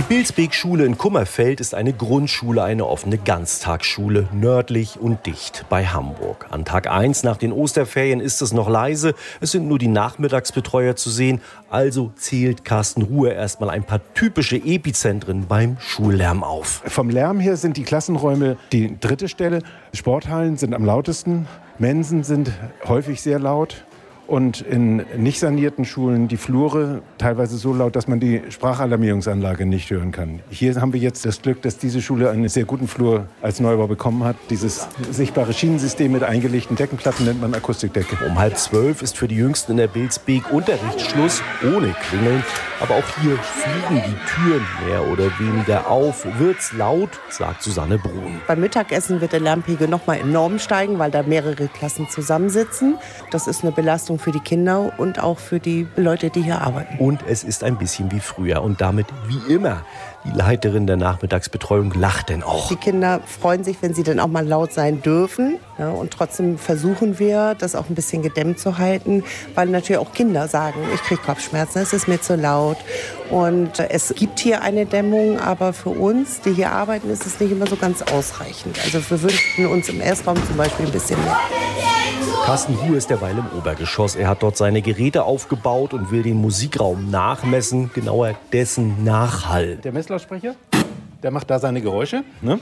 Die Bilsbeek-Schule in Kummerfeld ist eine Grundschule, eine offene Ganztagsschule, nördlich und dicht bei Hamburg. An Tag 1 nach den Osterferien ist es noch leise. Es sind nur die Nachmittagsbetreuer zu sehen. Also zählt Carsten Ruhe erstmal ein paar typische Epizentren beim Schullärm auf. Vom Lärm her sind die Klassenräume die dritte Stelle. Sporthallen sind am lautesten. Mensen sind häufig sehr laut. Und in nicht sanierten Schulen die Flure teilweise so laut, dass man die Sprachalarmierungsanlage nicht hören kann. Hier haben wir jetzt das Glück, dass diese Schule einen sehr guten Flur als Neubau bekommen hat. Dieses sichtbare Schienensystem mit eingelegten Deckenplatten nennt man Akustikdecke. Um 11:30 ist für die Jüngsten in der Bilsbeek Unterrichtsschluss ohne Klingeln. Aber auch hier fliegen die Türen mehr oder weniger auf. Wird's laut, sagt Susanne Brun. Beim Mittagessen wird der Lärmpegel noch mal enorm steigen, weil da mehrere Klassen zusammensitzen. Das ist eine Belastung für die Kinder und auch für die Leute, die hier arbeiten. Und es ist ein bisschen wie früher und damit wie immer. Die Leiterin der Nachmittagsbetreuung lacht denn auch. Die Kinder freuen sich, wenn sie dann auch mal laut sein dürfen. Ja, und trotzdem versuchen wir, das auch ein bisschen gedämmt zu halten, weil natürlich auch Kinder sagen, ich kriege Kopfschmerzen, es ist mir zu laut. Und es gibt hier eine Dämmung, aber für uns, die hier arbeiten, ist es nicht immer so ganz ausreichend. Also wir wünschen uns im Erstraum zum Beispiel ein bisschen mehr. Carsten Ruhe ist derweil im Obergeschoss. Er hat dort seine Geräte aufgebaut und will den Musikraum nachmessen, genauer dessen Nachhall. Der Messlautsprecher, der macht da seine Geräusche, ne?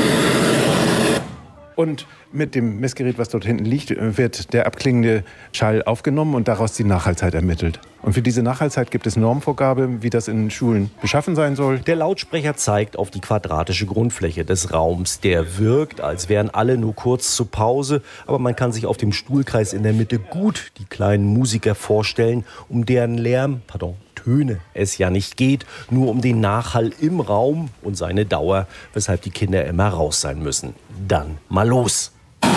Und mit dem Messgerät, was dort hinten liegt, wird der abklingende Schall aufgenommen und daraus die Nachhallzeit ermittelt. Und für diese Nachhallzeit gibt es Normvorgabe, wie das in Schulen beschaffen sein soll. Der Lautsprecher zeigt auf die quadratische Grundfläche des Raums. Der wirkt, als wären alle nur kurz zur Pause. Aber man kann sich auf dem Stuhlkreis in der Mitte gut die kleinen Musiker vorstellen, um deren Töne es ja nicht geht, nur um den Nachhall im Raum und seine Dauer, weshalb die Kinder immer raus sein müssen. Dann mal los!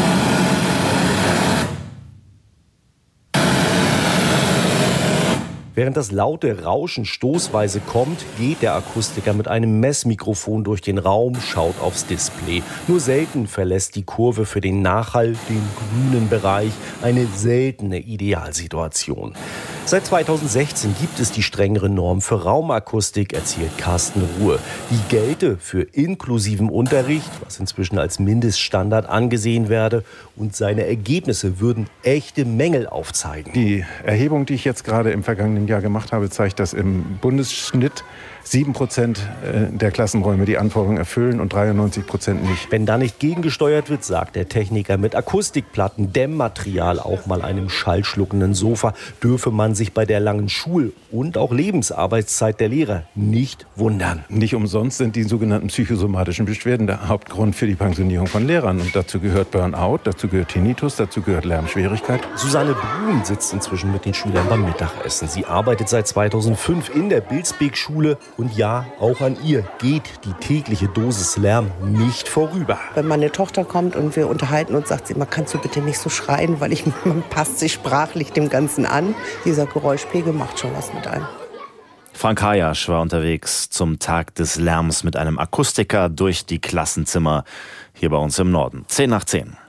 Während das laute Rauschen stoßweise kommt, geht der Akustiker mit einem Messmikrofon durch den Raum, schaut aufs Display. Nur selten verlässt die Kurve für den Nachhall den grünen Bereich, eine seltene Idealsituation. Seit 2016 gibt es die strengere Norm für Raumakustik, erzählt Carsten Ruhe. Die gelte für inklusiven Unterricht, was inzwischen als Mindeststandard angesehen werde. Und seine Ergebnisse würden echte Mängel aufzeigen. Die Erhebung, die ich jetzt gerade im vergangenen Jahr gemacht habe, zeigt, dass im Bundesschnitt 7% der Klassenräume die Anforderungen erfüllen und 93% nicht. Wenn da nicht gegengesteuert wird, sagt der Techniker, mit Akustikplatten, Dämmmaterial, auch mal einem schallschluckenden Sofa, dürfe man sich bei der langen Schul- und auch Lebensarbeitszeit der Lehrer nicht wundern. Nicht umsonst sind die sogenannten psychosomatischen Beschwerden der Hauptgrund für die Pensionierung von Lehrern. Und dazu gehört Burnout, dazu gehört Tinnitus, dazu gehört Lärmschwierigkeit. Susanne Brun sitzt inzwischen mit den Schülern beim Mittagessen. Sie arbeitet seit 2005 in der Bilsbeek-Schule. Und ja, auch an ihr geht die tägliche Dosis Lärm nicht vorüber. Wenn meine Tochter kommt und wir unterhalten uns, sagt sie immer, kannst du bitte nicht so schreien, weil man passt sich sprachlich dem Ganzen an. Dieser Geräuschpegel macht schon was mit einem. Frank Hayasch war unterwegs zum Tag des Lärms mit einem Akustiker durch die Klassenzimmer hier bei uns im Norden. 10 nach 10.